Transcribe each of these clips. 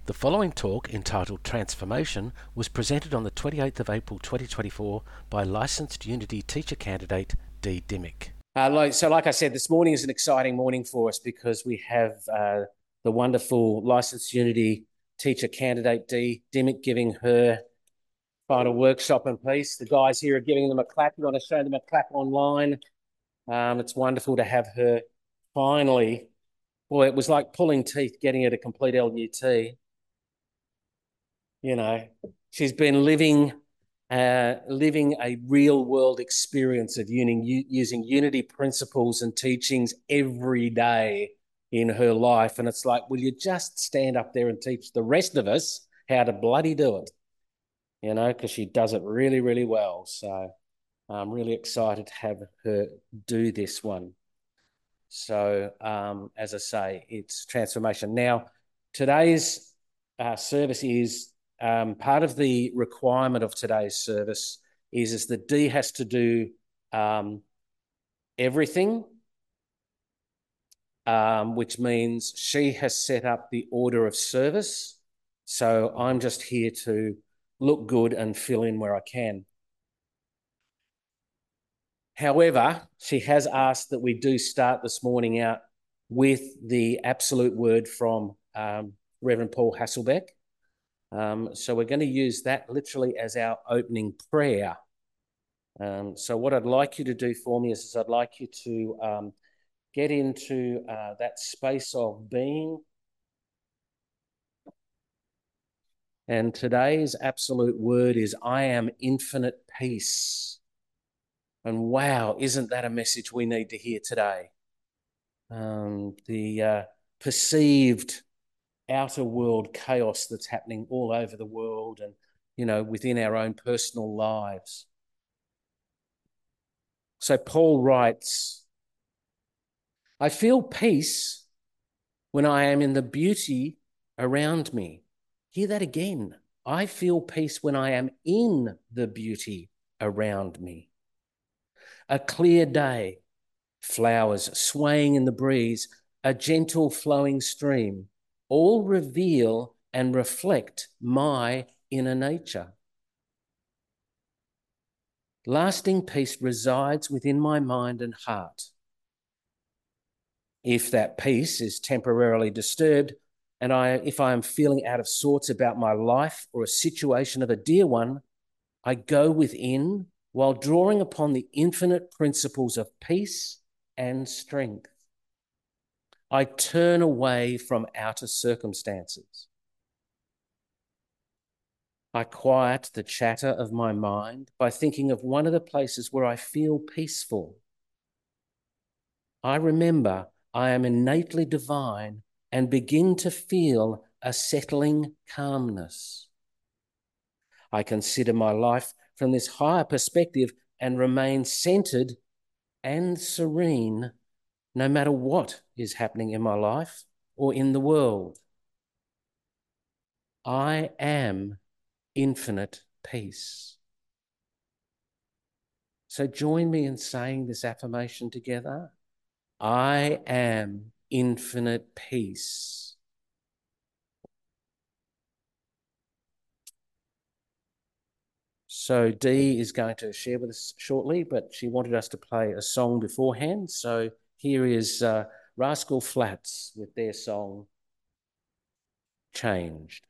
The following talk, entitled Transformation, was presented on the 28th of April 2024 by licensed Unity teacher candidate Dee Dimmick. Like I said, this morning is an exciting morning for us because we have the wonderful licensed Unity teacher candidate Dee Dimmick giving her final workshop and piece. The guys here are giving them a clap. You want to show them a clap online. It's wonderful to have her finally. Boy, it was like pulling teeth getting her to complete LUT. You know, she's been living a real-world experience of using Unity principles and teachings every day in her life. And it's like, will you just stand up there and teach the rest of us how to bloody do it? You know, because she does it really, really well. So I'm really excited to have her do this one. So as I say, it's transformation. Now, today's service is part of the requirement of today's service is that Dee has to do everything, which means she has set up the order of service. So I'm just here to look good and fill in where I can. However, she has asked that we do start this morning out with the absolute word from Reverend Paul Hasselbeck. So we're going to use that literally as our opening prayer. So what I'd like you to do for me is I'd like you to get into that space of being. And today's absolute word is, I am infinite peace. And wow, isn't that a message we need to hear today? The perceived outer world chaos that's happening all over the world and, you know, within our own personal lives. So Paul writes, I feel peace when I am in the beauty around me. Hear that again. I feel peace when I am in the beauty around me. A clear day, flowers swaying in the breeze, a gentle flowing stream, all reveal and reflect my inner nature. Lasting peace resides within my mind and heart. If that peace is temporarily disturbed, and if I am feeling out of sorts about my life or a situation of a dear one, I go within while drawing upon the infinite principles of peace and strength. I turn away from outer circumstances. I quiet the chatter of my mind by thinking of one of the places where I feel peaceful. I remember I am innately divine and begin to feel a settling calmness. I consider my life from this higher perspective and remain centered and serene no matter what is happening in my life or in the world. I am infinite peace. So join me in saying this affirmation together. I am infinite peace. So Dee is going to share with us shortly, but she wanted us to play a song beforehand. So here is Rascal Flatts with their song, Changed.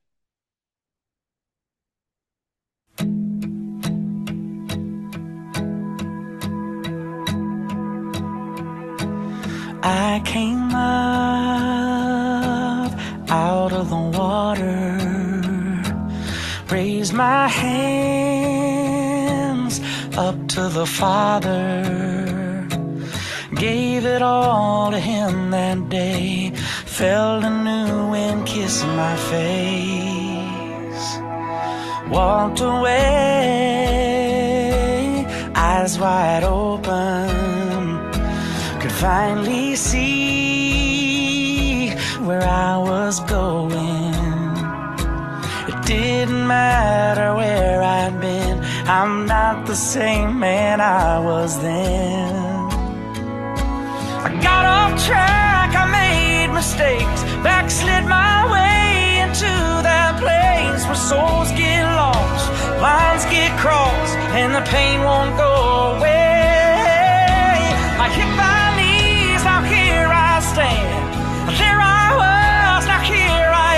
I came up out of the water, raised my hands up to the Father, gave it all to Him that day, felt a new wind kiss my face, walked away, eyes wide open, could finally see where I was going. It didn't matter where I'd been, I'm not the same man I was then. I got off track, I made mistakes, backslid my way into that where souls get lost, lines get crossed, and the pain won't go away. I hit my knees, now here I stand. There I was, now here I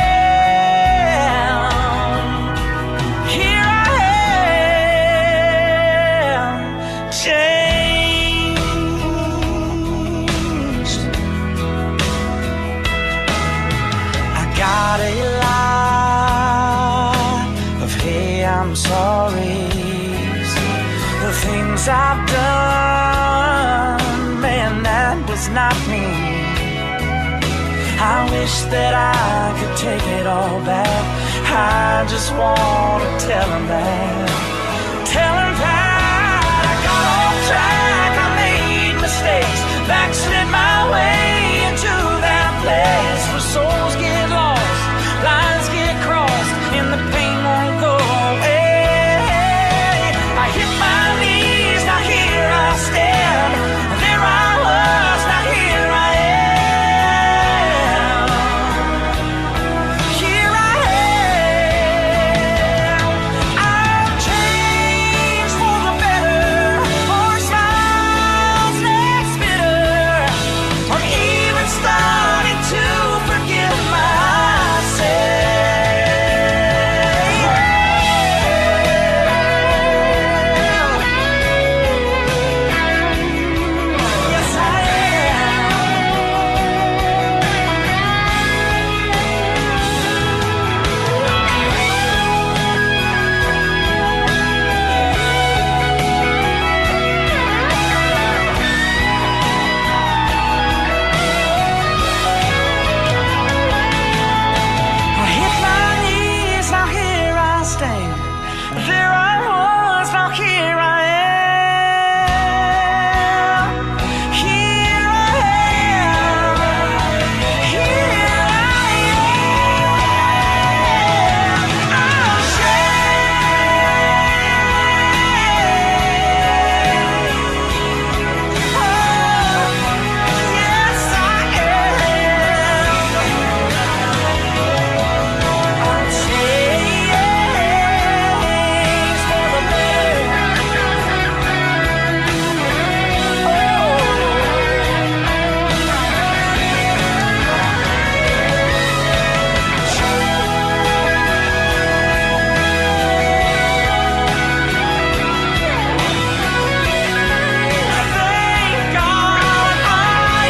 am. Here I am, changed. I got a lot of hey, I'm sorry. The things I've done, man, that was not me. I wish that I could take it all back. I just want to tell him that. Tell him that I got off track, I made mistakes, backslid my way into that place where souls get lost, lines get crossed, and the pain won't go away. I hit my knees, now here I stand. There I was, now here I am. Here I am. I've changed for the better, more smiles, less bitter. I'm even starting to forgive myself. Yes, I I hit my knees, now here I stand. There I was, now here I am. Here I am. Here I am. I'm changed. Oh, yes, I am. I'm changed for the Thank God I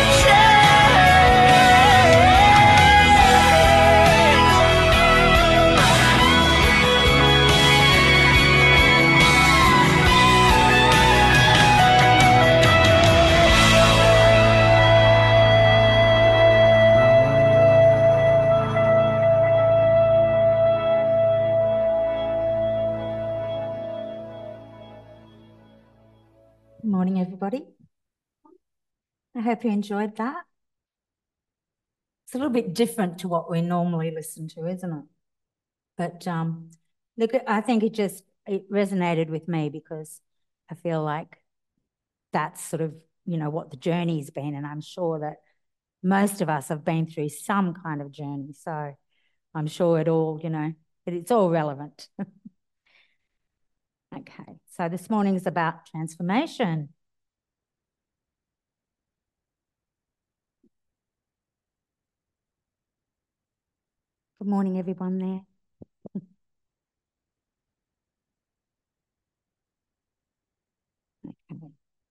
Good morning, everybody. I hope you enjoyed that. It's a little bit different to what we normally listen to, isn't it? But look, I think it resonated with me because I feel like that's sort of, what the journey's been. And I'm sure that most of us have been through some kind of journey. So I'm sure it's all relevant. Okay, so this morning is about transformation. Good morning, everyone there. Okay.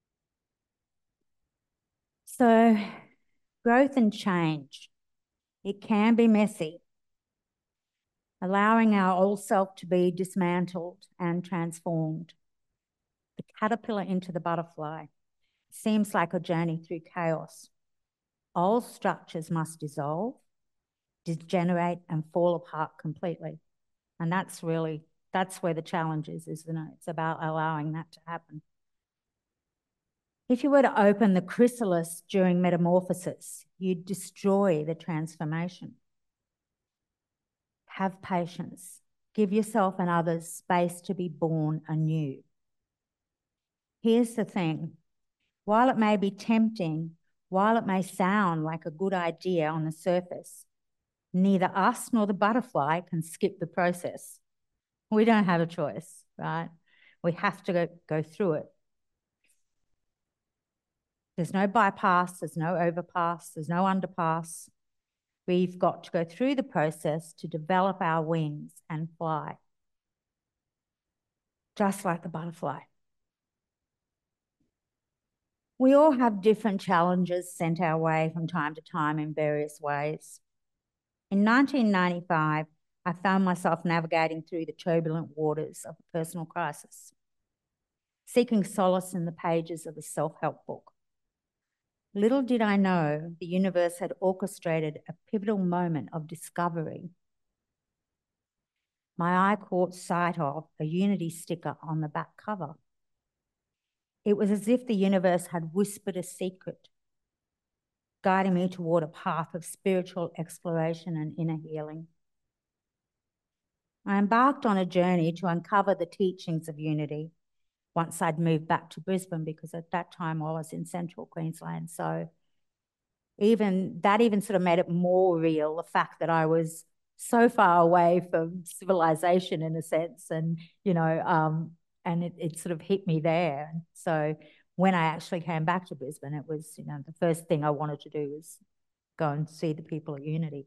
So growth and change, it can be messy. Allowing our old self to be dismantled and transformed. The caterpillar into the butterfly seems like a journey through chaos. Old structures must dissolve, degenerate, and fall apart completely. And that's where the challenge is, isn't it? It's about allowing that to happen. If you were to open the chrysalis during metamorphosis, you'd destroy the transformation. Have patience. Give yourself and others space to be born anew. Here's the thing. While it may be tempting, while it may sound like a good idea on the surface, Neither us nor the butterfly can skip the process. We don't have a choice, right? We have to go through it. There's no bypass, there's no overpass, there's no underpass. We've got to go through the process to develop our wings and fly, just like the butterfly. We all have different challenges sent our way from time to time in various ways. In 1995, I found myself navigating through the turbulent waters of a personal crisis, seeking solace in the pages of a self-help book. Little did I know the universe had orchestrated a pivotal moment of discovery. My eye caught sight of a Unity sticker on the back cover. It was as if the universe had whispered a secret, guiding me toward a path of spiritual exploration and inner healing. I embarked on a journey to uncover the teachings of Unity once I'd moved back to Brisbane, because at that time I was in central Queensland. So that even sort of made it more real, the fact that I was so far away from civilization in a sense, and, and it sort of hit me there. And so when I actually came back to Brisbane, it was, the first thing I wanted to do was go and see the people at Unity.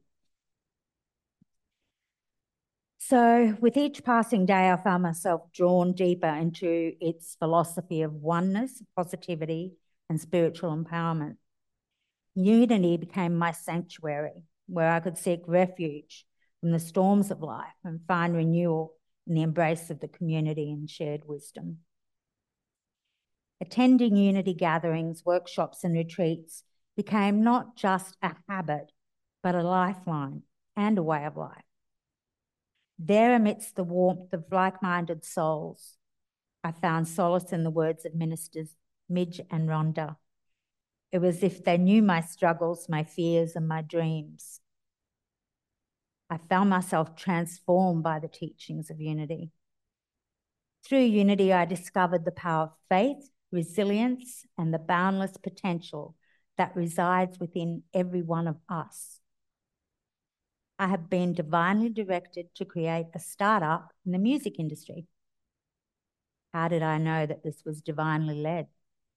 So with each passing day, I found myself drawn deeper into its philosophy of oneness, positivity, and spiritual empowerment. Unity became my sanctuary, where I could seek refuge from the storms of life and find renewal in the embrace of the community and shared wisdom. Attending Unity gatherings, workshops, and retreats became not just a habit, but a lifeline and a way of life. There, amidst the warmth of like-minded souls, I found solace in the words of ministers Midge and Rhonda. It was as if they knew my struggles, my fears, and my dreams. I found myself transformed by the teachings of Unity. Through Unity, I discovered the power of faith, resilience, and the boundless potential that resides within every one of us. I have been divinely directed to create a startup in the music industry. How did I know that this was divinely led?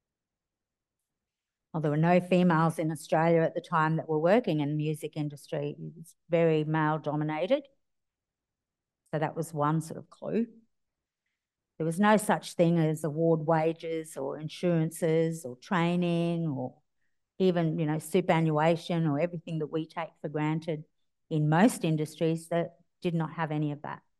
Well, there were no females in Australia at the time that were working in the music industry. It was very male-dominated. So that was one sort of clue. There was no such thing as award wages or insurances or training or even, superannuation or everything that we take for granted in most industries that did not have any of that.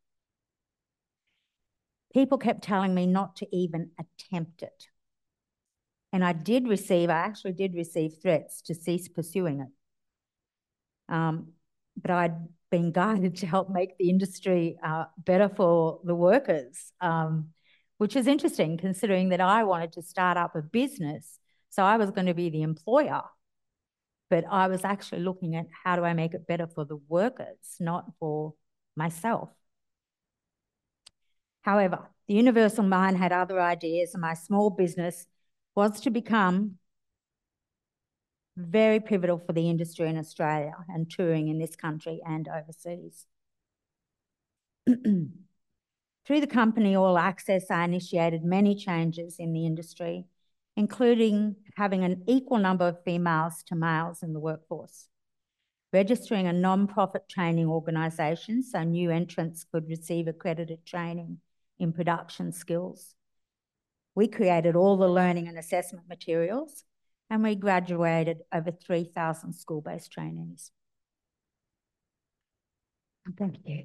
People kept telling me not to even attempt it. And I actually did receive threats to cease pursuing it. But I'd been guided to help make the industry better for the workers, which is interesting considering that I wanted to start up a business. So I was going to be the employer, but I was actually looking at how do I make it better for the workers, not for myself. However, the universal mind had other ideas, and my small business was to become very pivotal for the industry in Australia and touring in this country and overseas. Through the company All Access, I initiated many changes in the industry, including having an equal number of females to males in the workforce, registering a non-profit training organisation so new entrants could receive accredited training in production skills. We created all the learning and assessment materials, and we graduated over 3,000 school-based trainees. Thank you.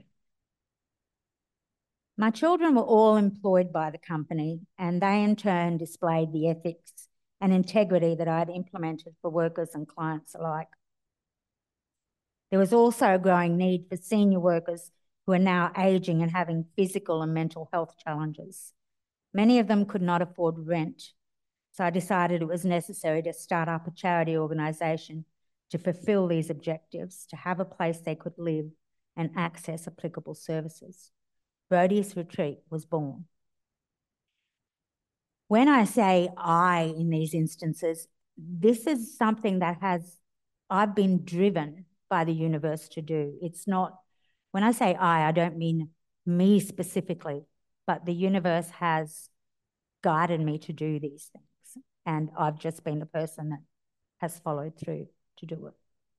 My children were all employed by the company, and they in turn displayed the ethics and integrity that I had implemented for workers and clients alike. There was also a growing need for senior workers who are now aging and having physical and mental health challenges. Many of them could not afford rent, so I decided it was necessary to start up a charity organisation to fulfil these objectives, to have a place they could live and access applicable services. Rhodius Retreat was born. When I say I in these instances, this is something that I've been driven by the universe to do. It's not, when I say I don't mean me specifically, but the universe has guided me to do these things. And I've just been the person that has followed through to do it.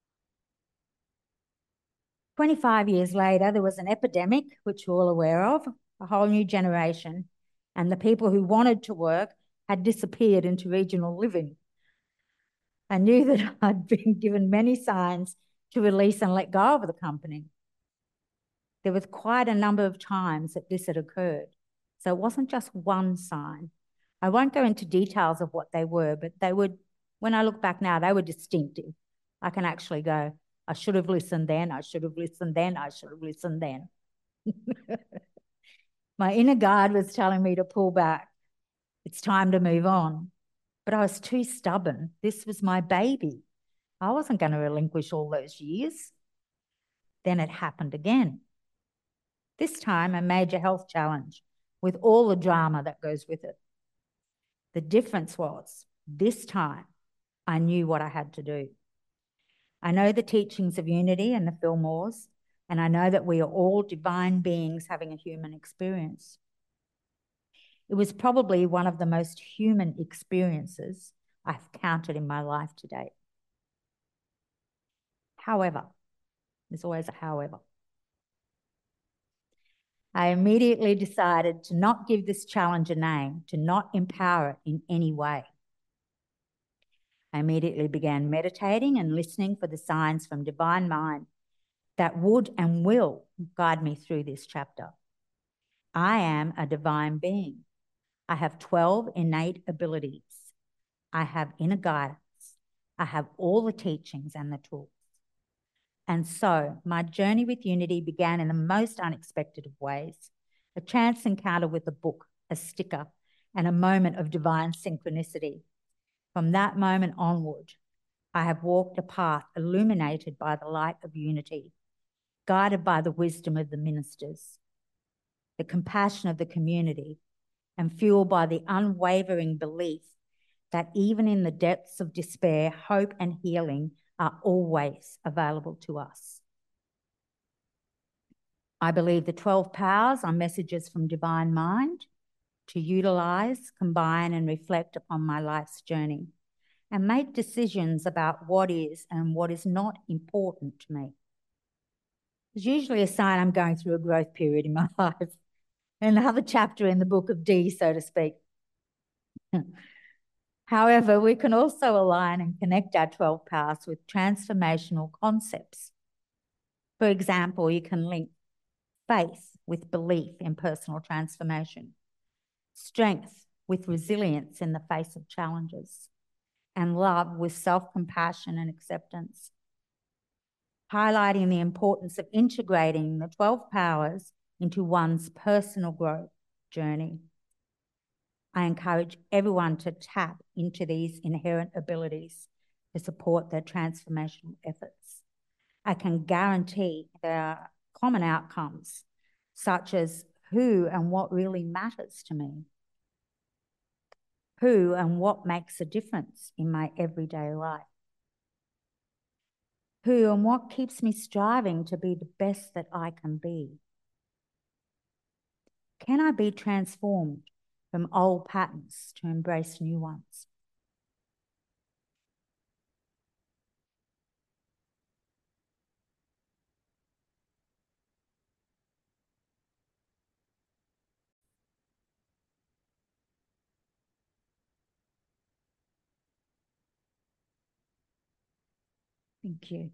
25 years later, there was an epidemic, which we're all aware of, a whole new generation, and the people who wanted to work had disappeared into regional living. I knew that I'd been given many signs to release and let go of the company. There was quite a number of times that this had occurred. So it wasn't just one sign. I won't go into details of what they were, but they would, when I look back now, they were distinctive. I can actually go, I should have listened then, I should have listened then, I should have listened then. My inner guide was telling me to pull back. It's time to move on. But I was too stubborn. This was my baby. I wasn't going to relinquish all those years. Then it happened again. This time, a major health challenge with all the drama that goes with it. The difference was, this time, I knew what I had to do. I know the teachings of unity and the Fillmores, and I know that we are all divine beings having a human experience. It was probably one of the most human experiences I've counted in my life to date. However, there's always a however. I immediately decided to not give this challenge a name, to not empower it in any way. I immediately began meditating and listening for the signs from Divine Mind that would and will guide me through this chapter. I am a divine being. I have 12 innate abilities. I have inner guidance. I have all the teachings and the tools. And so my journey with unity began in the most unexpected of ways. A chance encounter with a book, a sticker, and a moment of divine synchronicity. From that moment onward, I have walked a path illuminated by the light of unity, guided by the wisdom of the ministers, the compassion of the community, and fueled by the unwavering belief that even in the depths of despair, hope and healing are always available to us. I believe the 12 powers are messages from Divine Mind to utilize, combine, and reflect upon my life's journey and make decisions about what is and what is not important to me. It's usually a sign I'm going through a growth period in my life, another chapter in the book of D, so to speak. However, we can also align and connect our 12 powers with transformational concepts. For example, you can link faith with belief in personal transformation, strength with resilience in the face of challenges, and love with self-compassion and acceptance, highlighting the importance of integrating the 12 powers into one's personal growth journey. I encourage everyone to tap into these inherent abilities to support their transformational efforts. I can guarantee there are common outcomes, such as who and what really matters to me, who and what makes a difference in my everyday life, who and what keeps me striving to be the best that I can be. Can I be transformed from old patterns to embrace new ones? Thank you.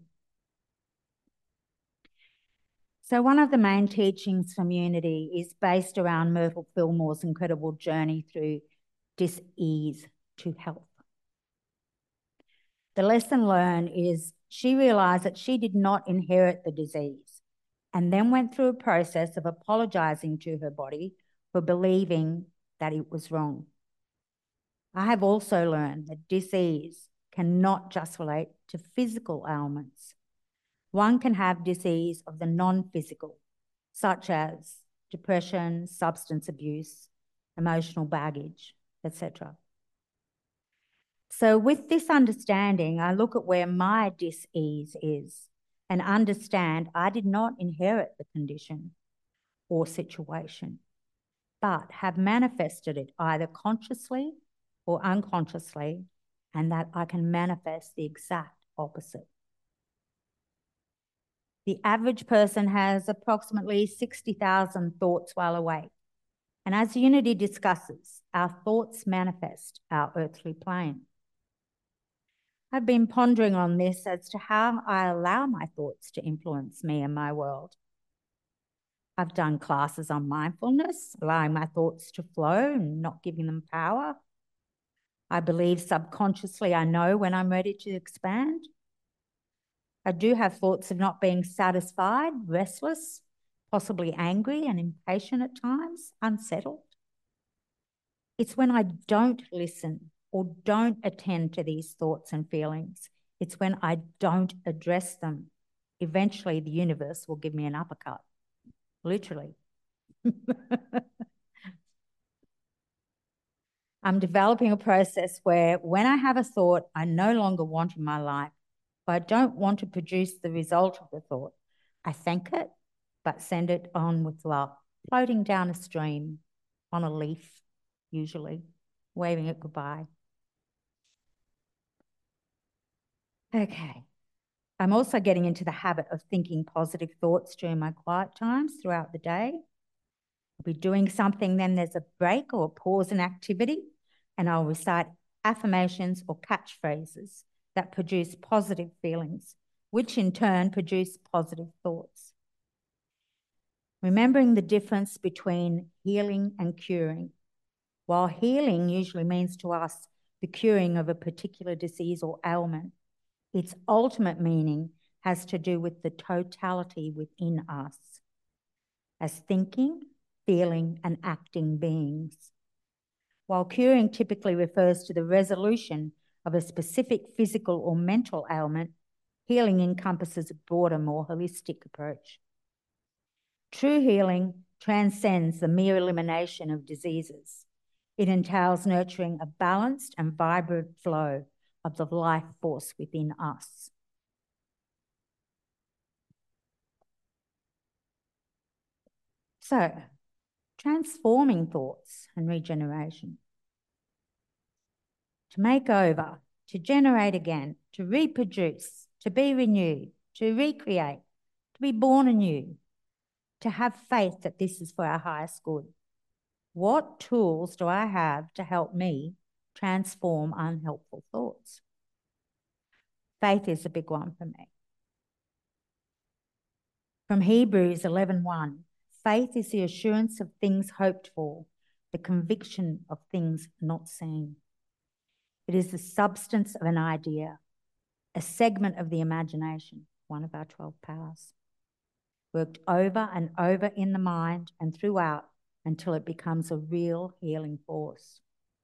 So one of the main teachings from Unity is based around Myrtle Fillmore's incredible journey through dis-ease to health. The lesson learned is she realised that she did not inherit the disease and then went through a process of apologising to her body for believing that it was wrong. I have also learned that disease cannot just relate to physical ailments. One can have disease of the non-physical, such as depression, substance abuse, emotional baggage, etc. So with this understanding, I look at where my dis-ease is and understand I did not inherit the condition or situation, but have manifested it either consciously or unconsciously, and that I can manifest the exact opposite. The average person has approximately 60,000 thoughts while awake. And as Unity discusses, our thoughts manifest our earthly plane. I've been pondering on this as to how I allow my thoughts to influence me and my world. I've done classes on mindfulness, allowing my thoughts to flow and not giving them power. I believe subconsciously I know when I'm ready to expand. I do have thoughts of not being satisfied, restless, possibly angry and impatient at times, unsettled. It's when I don't listen or don't attend to these thoughts and feelings. It's when I don't address them. Eventually, the universe will give me an uppercut, literally. I'm developing a process where when I have a thought I no longer want in my life, but I don't want to produce the result of the thought, I thank it, but send it on with love, floating down a stream on a leaf, usually, waving it goodbye. Okay. I'm also getting into the habit of thinking positive thoughts during my quiet times throughout the day. I'll be doing something, then there's a break or a pause in activity, and I'll recite affirmations or catchphrases that produce positive feelings, which in turn produce positive thoughts. Remembering the difference between healing and curing. While healing usually means to us the curing of a particular disease or ailment, its ultimate meaning has to do with the totality within us as thinking, feeling, and acting beings. While curing typically refers to the resolution of a specific physical or mental ailment, healing encompasses a broader, more holistic approach. True healing transcends the mere elimination of diseases. It entails nurturing a balanced and vibrant flow of the life force within us. So, transforming thoughts and regeneration. To make over, to generate again, to reproduce, to be renewed, to recreate, to be born anew, to have faith that this is for our highest good. What tools do I have to help me transform unhelpful thoughts? Faith is a big one for me. From Hebrews 11:1, faith is the assurance of things hoped for, the conviction of things not seen. It is the substance of an idea, a segment of the imagination, one of our 12 powers, worked over and over in the mind and throughout until it becomes a real healing force.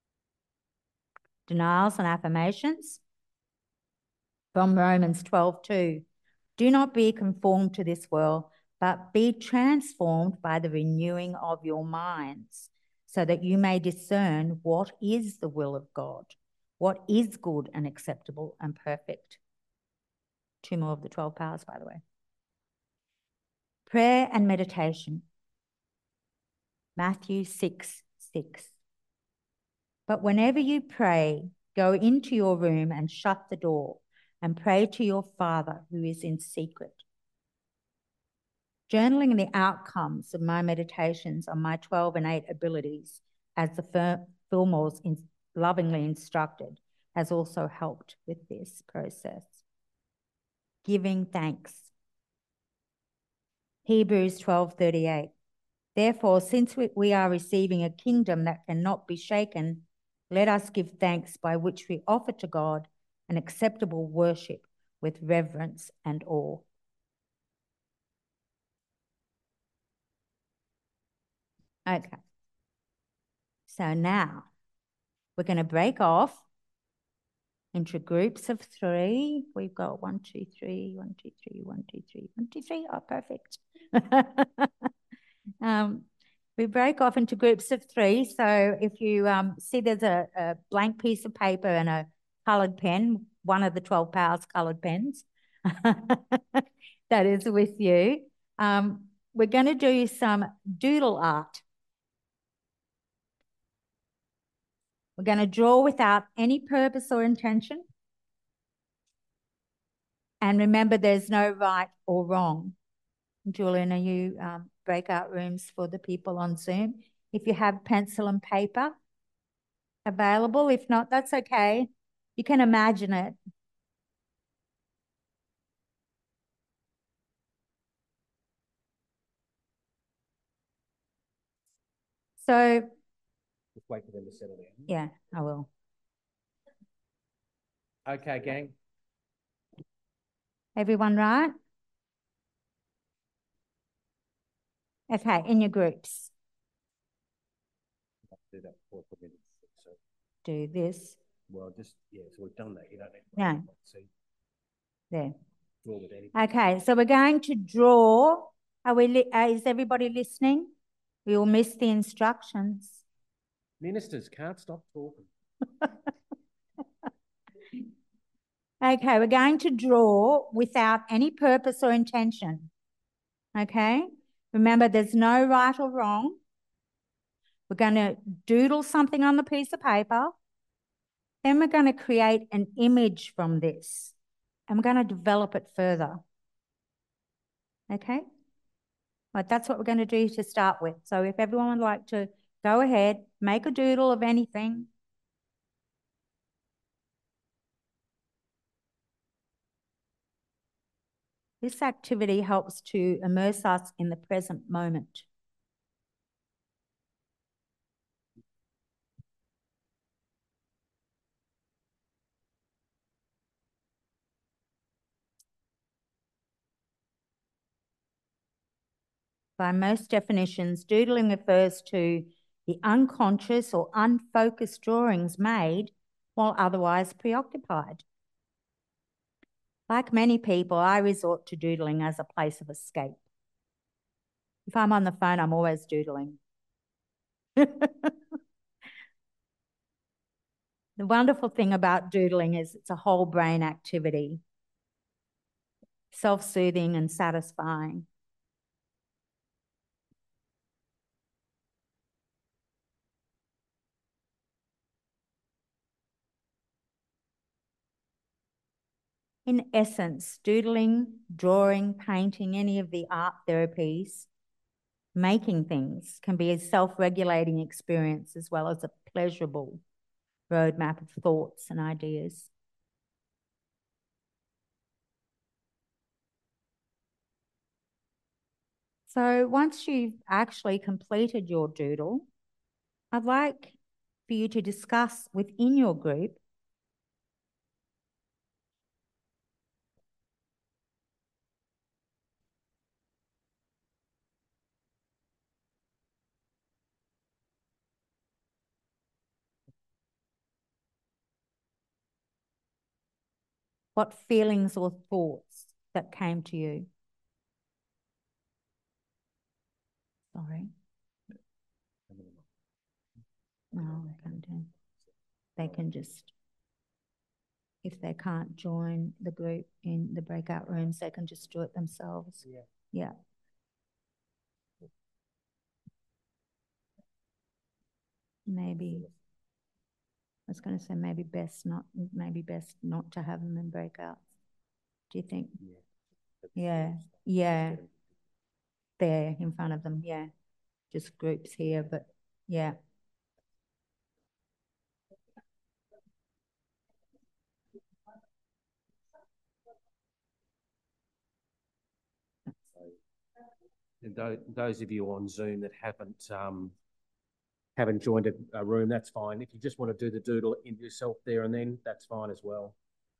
Denials and affirmations. From Romans 12:2, do not be conformed to this world, but be transformed by the renewing of your minds, so that you may discern what is the will of God, what is good and acceptable and perfect. 2 more of the 12 powers, by the way. Prayer and meditation. Matthew 6:6. But whenever you pray, go into your room and shut the door and pray to your Father who is in secret. Journaling the outcomes of my meditations on my 12 innate abilities, as the Fillmores lovingly instructed, has also helped with this process. Giving thanks. Hebrews 12:38. Therefore, since we are receiving a kingdom that cannot be shaken, let us give thanks by which we offer to God an acceptable worship with reverence and awe. Okay. So now we're going to break off into groups of 3. We've got 1, 2, 3, 1, 2, 3, 1, 2, 3, 1, 2, 3. Oh, perfect. We break off into groups of 3. So if you see there's a blank piece of paper and a coloured pen, one of the 12 powers coloured pens. that is with you. We're going to do some doodle art. We're going to draw without any purpose or intention. And remember, there's no right or wrong. Julian, are you breakout rooms for the people on Zoom? If you have pencil and paper available, if not, that's okay. You can imagine it. So, just wait for them to settle down. Yeah, I will. Okay, gang. Everyone right? Okay, in your groups. Do that for minutes. So, Do this. well, just, yeah, so we've done that. You don't need to No. see. There. Draw with anything. Okay, so we're going to draw. Is everybody listening? We will miss the instructions. Ministers can't stop talking. Okay, we're going to draw without any purpose or intention. Okay? Remember, there's no right or wrong. We're going to doodle something on the piece of paper. Then we're going to create an image from this. And we're going to develop it further. Okay? Right, that's what we're going to do to start with. So if everyone would like to go ahead, make a doodle of anything. This activity helps to immerse us in the present moment. By most definitions, doodling refers to the unconscious or unfocused drawings made while otherwise preoccupied. Like many people, I resort to doodling as a place of escape. If I'm on the phone, I'm always doodling. The wonderful thing about doodling is it's a whole brain activity, self-soothing and satisfying. In essence, doodling, drawing, painting, any of the art therapies, making things can be a self-regulating experience as well as a pleasurable roadmap of thoughts and ideas. So once you've actually completed your doodle, I'd like for you to discuss within your group what feelings or thoughts that came to you. Sorry. No, I can't do. They can just, if they can't join the group in the breakout rooms, they can just do it themselves. Yeah. Yeah. Maybe, I was going to say maybe best not to have them in breakouts. Do you think? Yeah. Yeah. There in front of them. Yeah. Just groups here, but yeah. Those of you on Zoom that haven't joined a room, that's fine. If you just want to do the doodle in yourself there and then, that's fine as well.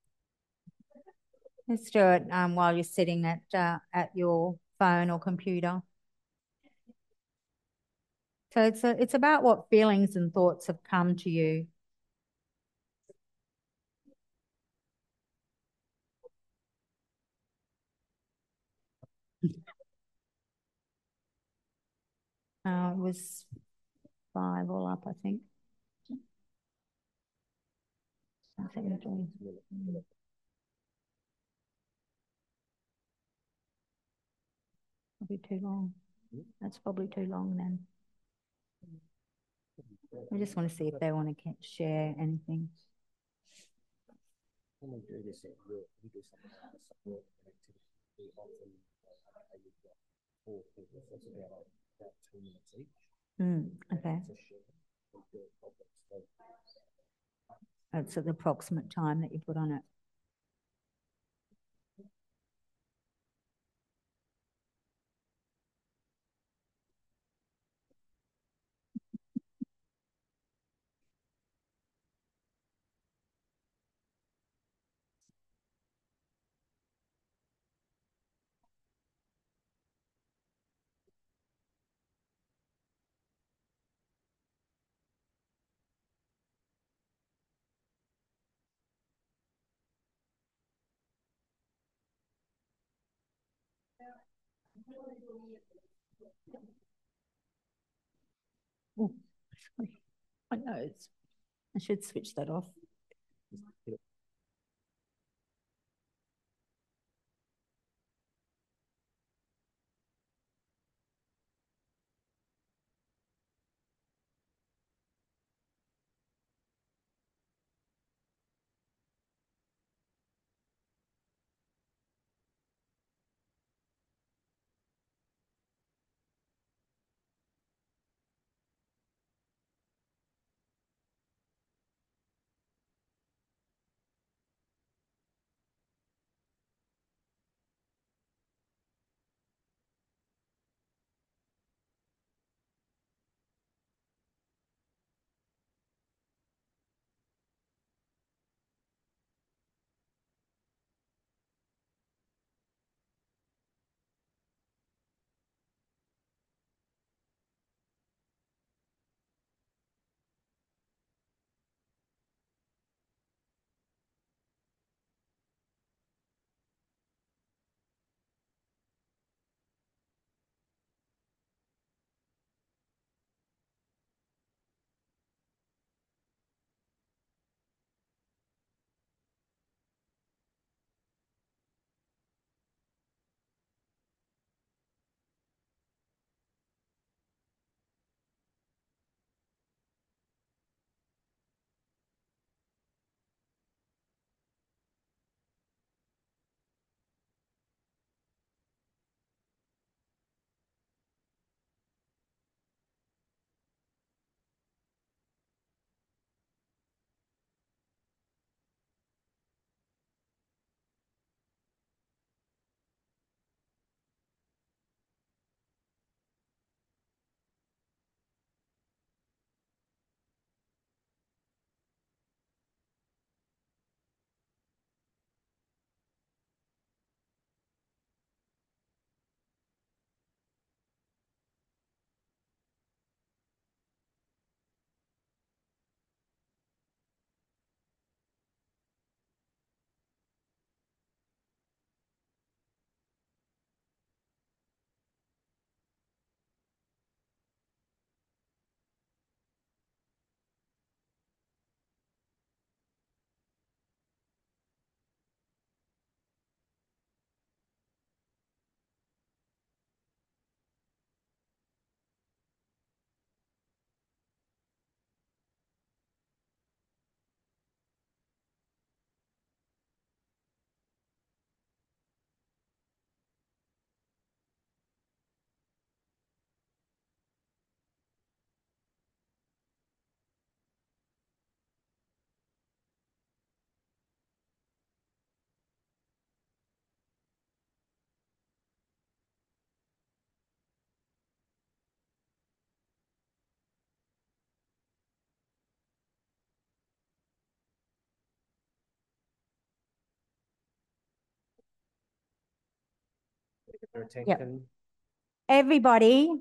Let's do it while you're sitting at your phone or computer. So it's about what feelings and thoughts have come to you. It was 5 all up, I think. probably too long. That's probably too long then. I just want to see if they want to share anything. When we do this at work, we do something like a support activity. We often you've got 4 people, so it's about 2 minutes each. Okay. To share. We do it properly. That's the approximate time that you put on it. Oh, sorry. My nose. I should switch that off. Your attention. Everybody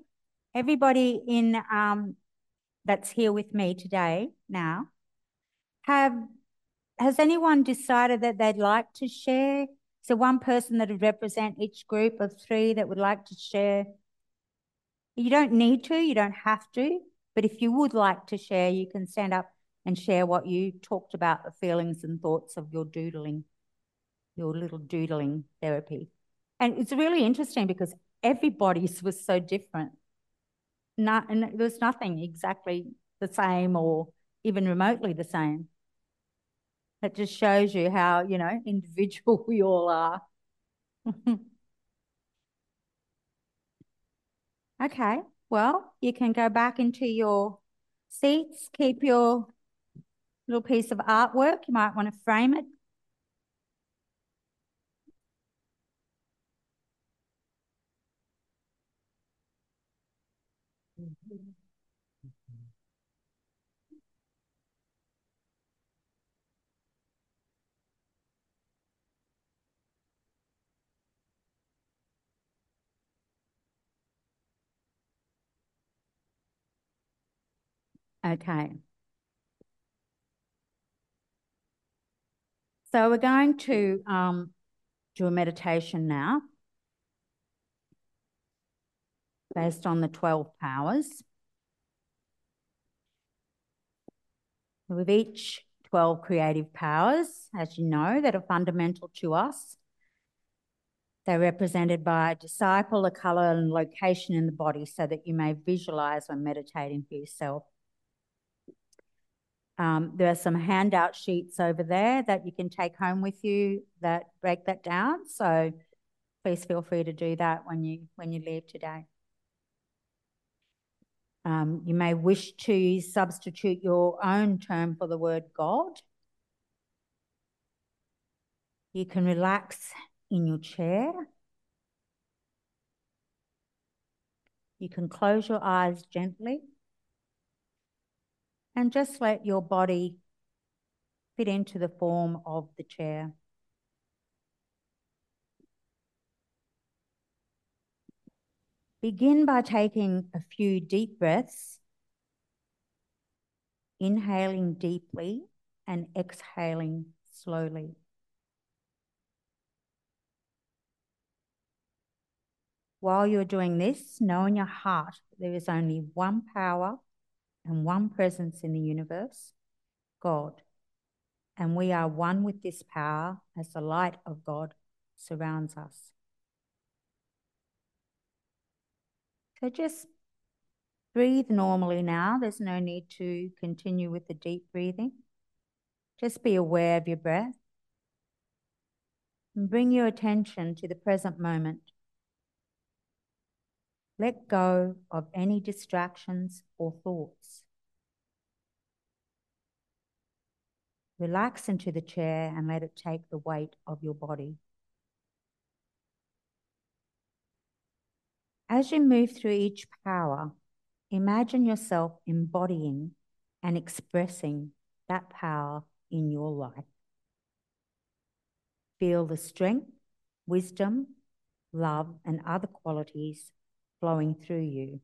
in that's here with me today now, has anyone decided that they'd like to share? So one person that would represent each group of 3 that would like to share. You don't need to, you don't have to, but if you would like to share, you can stand up and share what you talked about, the feelings and thoughts of your doodling, your little doodling therapy. And it's really interesting because everybody's was so different. And there was nothing exactly the same or even remotely the same. It just shows you how, individual we all are. Okay, well, you can go back into your seats, keep your little piece of artwork. You might want to frame it. Okay. So we're going to do a meditation now based on the 12 powers. With each 12 creative powers, as you know, that are fundamental to us. They're represented by a disciple, a colour and location in the body so that you may visualise when meditating for yourself. There are some handout sheets over there that you can take home with you that break that down. So please feel free to do that when you leave today. You may wish to substitute your own term for the word God. You can relax in your chair. You can close your eyes gently and just let your body fit into the form of the chair. Begin by taking a few deep breaths, inhaling deeply and exhaling slowly. While you're doing this, know in your heart that there is only one power and one presence in the universe, God. And we are one with this power as the light of God surrounds us. So just breathe normally now. There's no need to continue with the deep breathing. Just be aware of your breath and bring your attention to the present moment. Let go of any distractions or thoughts. Relax into the chair and let it take the weight of your body. As you move through each power, imagine yourself embodying and expressing that power in your life. Feel the strength, wisdom, love, and other qualities flowing through you.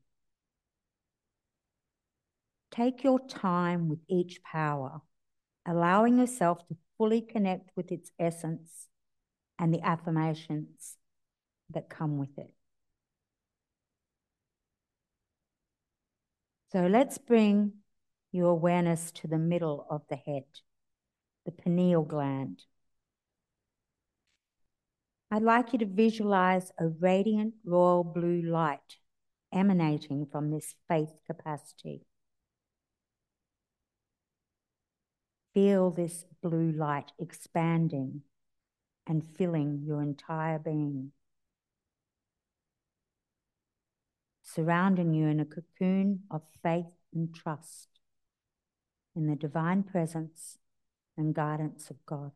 Take your time with each power, allowing yourself to fully connect with its essence and the affirmations that come with it. So let's bring your awareness to the middle of the head, the pineal gland. I'd like you to visualize a radiant royal blue light emanating from this faith capacity. Feel this blue light expanding and filling your entire being, surrounding you in a cocoon of faith and trust in the divine presence and guidance of God.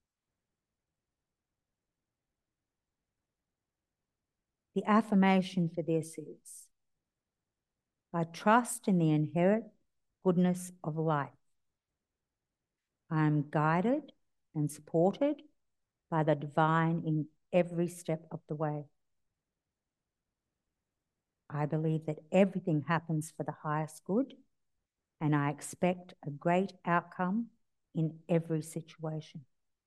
The affirmation for this is, I trust in the inherent goodness of life. I am guided and supported by the divine in every step of the way. I believe that everything happens for the highest good, and I expect a great outcome in every situation.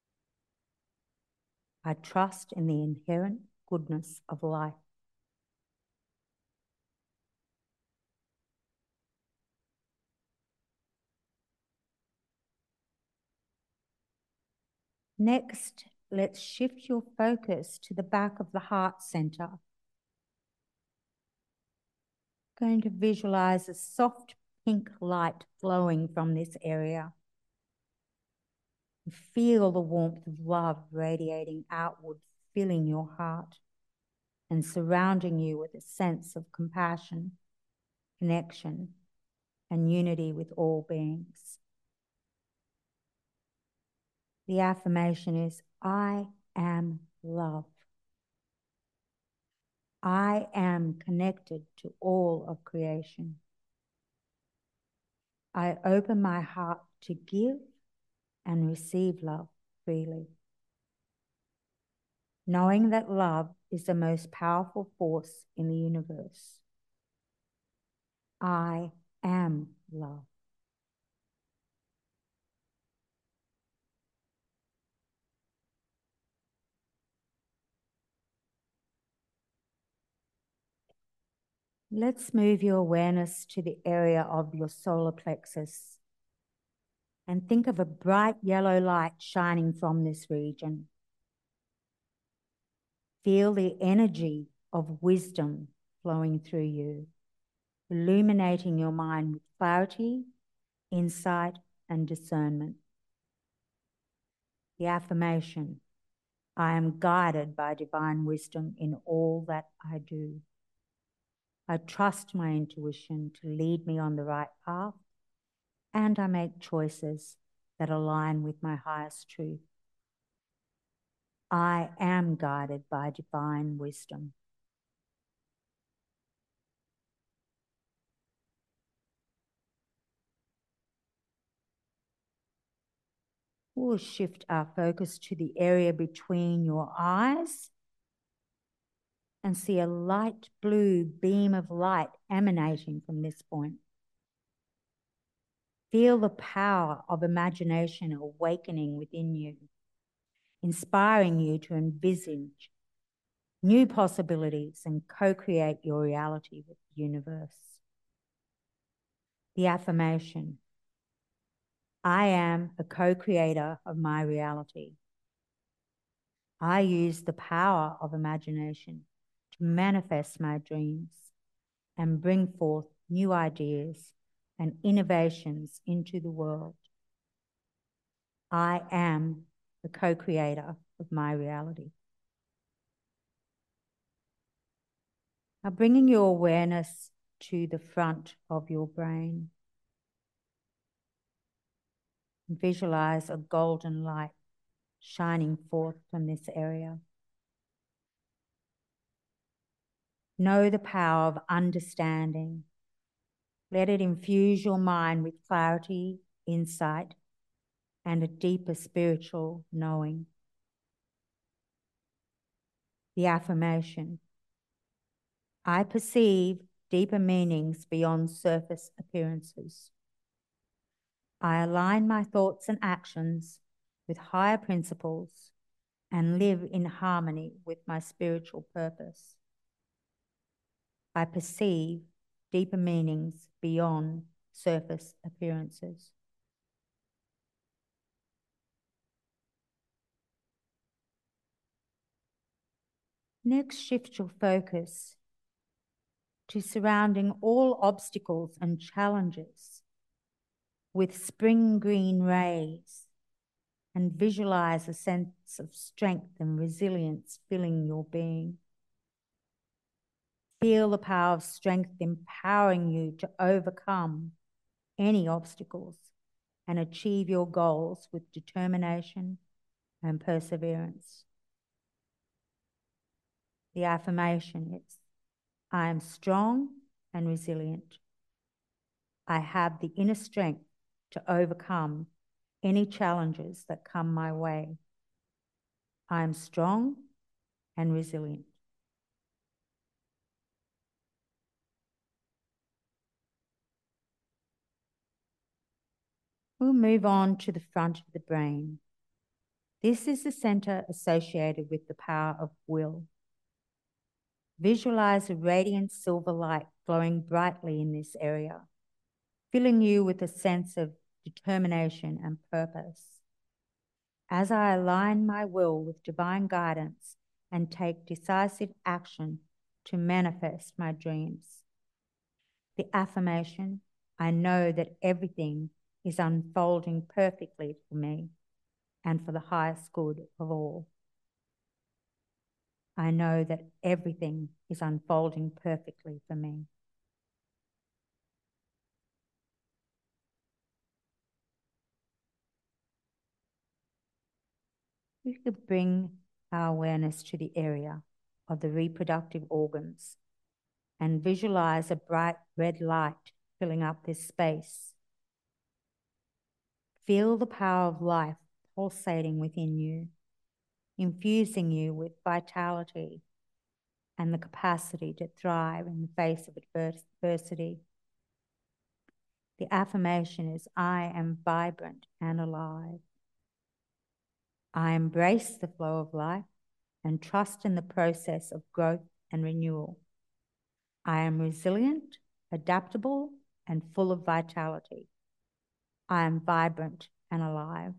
I trust in the inherent goodness of life. Next, let's shift your focus to the back of the heart center, Going to visualize a soft pink light flowing from this area. Feel the warmth of love radiating outward, filling your heart and surrounding you with a sense of compassion, connection, and unity with all beings. The affirmation is, I am love. I am connected to all of creation. I open my heart to give and receive love freely. Knowing that love is the most powerful force in the universe. I am love. Let's move your awareness to the area of your solar plexus and think of a bright yellow light shining from this region. Feel the energy of wisdom flowing through you, illuminating your mind with clarity, insight, and discernment. The affirmation, I am guided by divine wisdom in all that I do. I trust my intuition to lead me on the right path, and I make choices that align with my highest truth. I am guided by divine wisdom. We'll shift our focus to the area between your eyes and see a light blue beam of light emanating from this point. Feel the power of imagination awakening within you, inspiring you to envisage new possibilities and co-create your reality with the universe. The affirmation, I am a co-creator of my reality. I use the power of imagination to manifest my dreams and bring forth new ideas and innovations into the world. I am the co-creator of my reality. Now bringing your awareness to the front of your brain. Visualize a golden light shining forth from this area. Know the power of understanding. Let it infuse your mind with clarity, insight, and a deeper spiritual knowing. The affirmation, I perceive deeper meanings beyond surface appearances. I align my thoughts and actions with higher principles and live in harmony with my spiritual purpose. I perceive deeper meanings beyond surface appearances. Next, shift your focus to surrounding all obstacles and challenges with spring green rays, and visualize a sense of strength and resilience filling your being. Feel the power of strength empowering you to overcome any obstacles and achieve your goals with determination and perseverance. The affirmation is, I am strong and resilient. I have the inner strength to overcome any challenges that come my way. I am strong and resilient. We'll move on to the front of the brain. This is the center associated with the power of will. Visualize a radiant silver light glowing brightly in this area, filling you with a sense of determination and purpose. As I align my will with divine guidance and take decisive action to manifest my dreams, The affirmation, I know that everything is unfolding perfectly for me and for the highest good of all. I know that everything is unfolding perfectly for me. We could bring our awareness to the area of the reproductive organs and visualize a bright red light filling up this space. Feel the power of life pulsating within you, infusing you with vitality and the capacity to thrive in the face of adversity. The affirmation is, I am vibrant and alive. I embrace the flow of life and trust in the process of growth and renewal. I am resilient, adaptable, and full of vitality. I am vibrant and alive.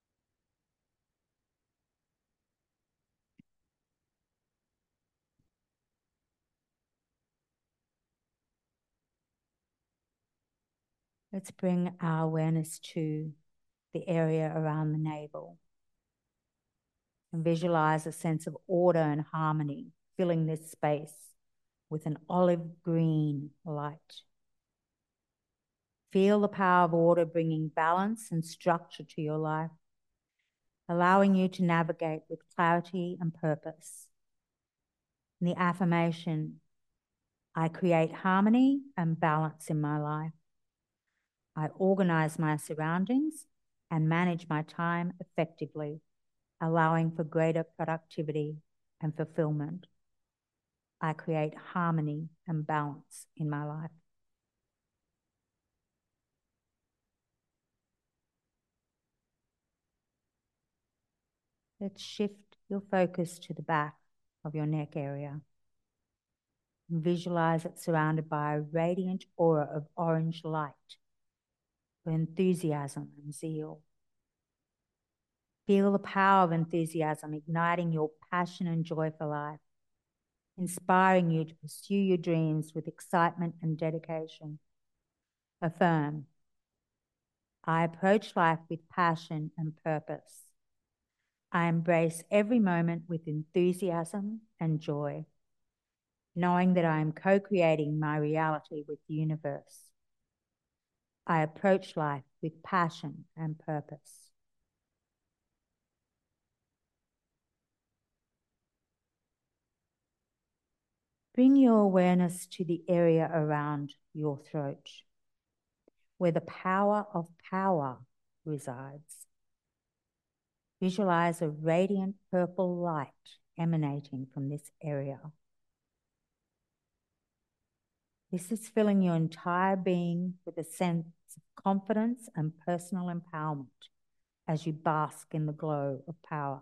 Let's bring our awareness to the area around the navel and visualize a sense of order and harmony filling this space with an olive green light. Feel the power of order bringing balance and structure to your life, allowing you to navigate with clarity and purpose. In the affirmation, I create harmony and balance in my life. I organize my surroundings and manage my time effectively, allowing for greater productivity and fulfillment. I create harmony and balance in my life. Let's shift your focus to the back of your neck area. Visualize it surrounded by a radiant aura of orange light, with enthusiasm and zeal. Feel the power of enthusiasm igniting your passion and joy for life, inspiring you to pursue your dreams with excitement and dedication. Affirm, I approach life with passion and purpose. I embrace every moment with enthusiasm and joy, knowing that I am co-creating my reality with the universe. I approach life with passion and purpose. Bring your awareness to the area around your throat, where the power of power resides. Visualize a radiant purple light emanating from this area. This is filling your entire being with a sense of confidence and personal empowerment as you bask in the glow of power.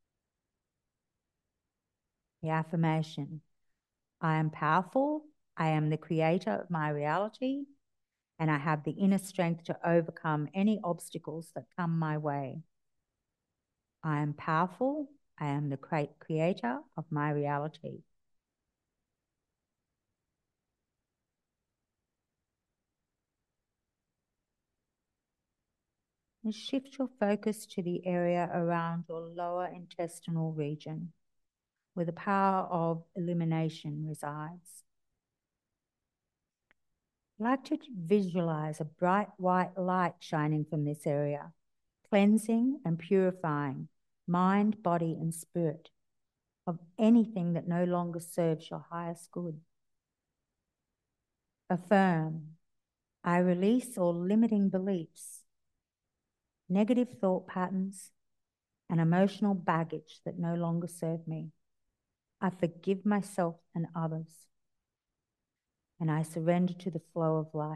The affirmation, I am powerful, I am the creator of my reality, and I have the inner strength to overcome any obstacles that come my way. I am powerful, I am the creator of my reality. And shift your focus to the area around your lower intestinal region, where the power of elimination resides. I'd like to visualize a bright white light shining from this area, cleansing and purifying mind, body, and spirit of anything that no longer serves your highest good. Affirm, I release all limiting beliefs, negative thought patterns, and emotional baggage that no longer serve me. I forgive myself and others, and I surrender to the flow of life.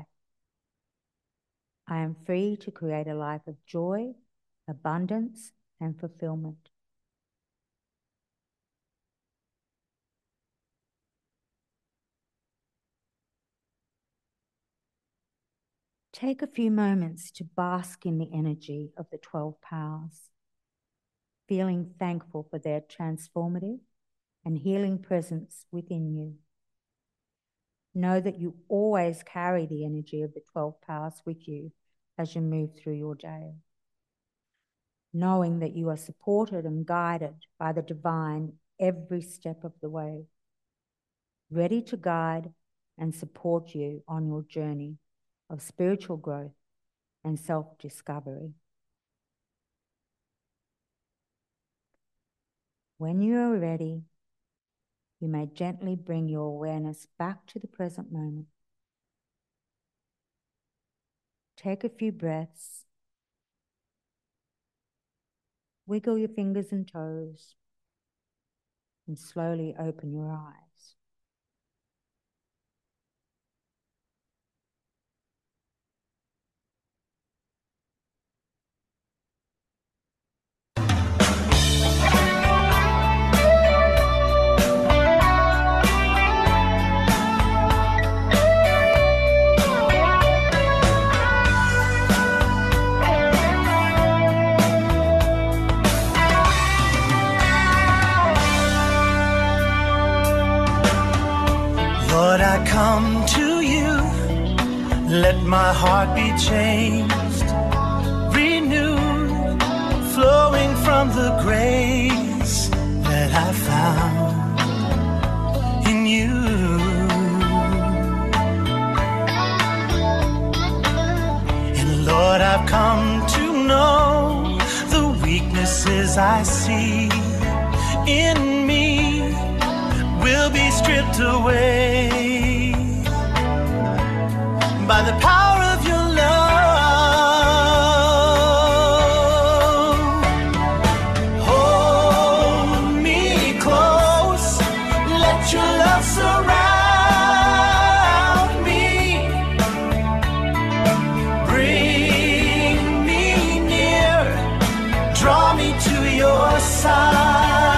I am free to create a life of joy, abundance, and fulfillment. Take a few moments to bask in the energy of the 12 powers, feeling thankful for their transformative and healing presence within you. Know that you always carry the energy of the 12 powers with you as you move through your day. Knowing that you are supported and guided by the divine every step of the way, ready to guide and support you on your journey of spiritual growth and self-discovery. When you are ready, you may gently bring your awareness back to the present moment. Take a few breaths. Wiggle your fingers and toes, and slowly open your eyes. Lord, I come to you, let my heart be changed, renewed, flowing from the grace that I found in you. And Lord, I've come to know the weaknesses I see in me will be stripped away by the power of your love. Hold me close, let your love surround me, bring me near, draw me to your side.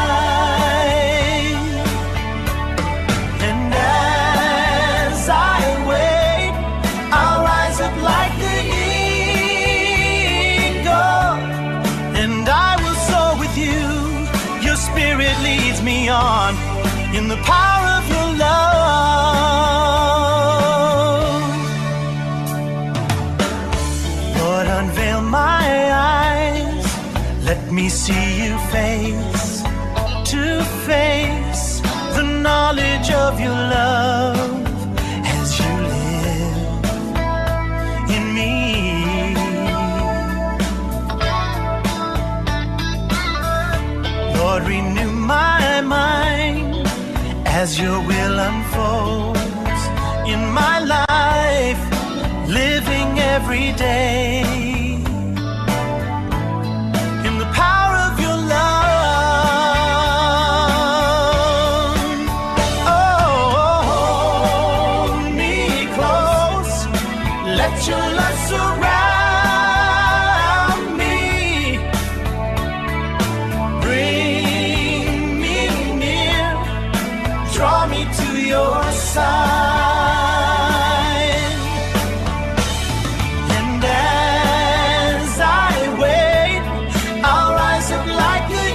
On in the power of your love. Lord, unveil my eyes, let me see you face to face, the knowledge of your love as you live in me. Lord, renew my mind as your will unfolds in my life, living every day in the power of your love. Oh, hold me close, let your love surround me, draw me to your side. And as I wait, I'll rise up like the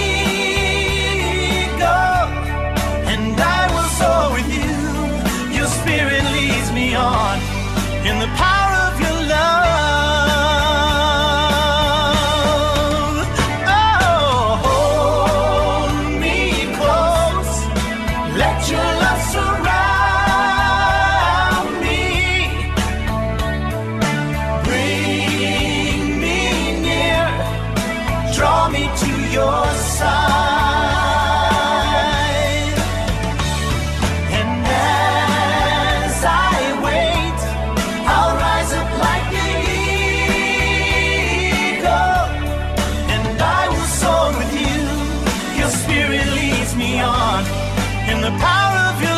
eagle, and I will soar with you. Your spirit leads me on in the power of your love. Your side. And as I wait, I'll rise up like the eagle, and I will soar with you. Your spirit leads me on in the power of your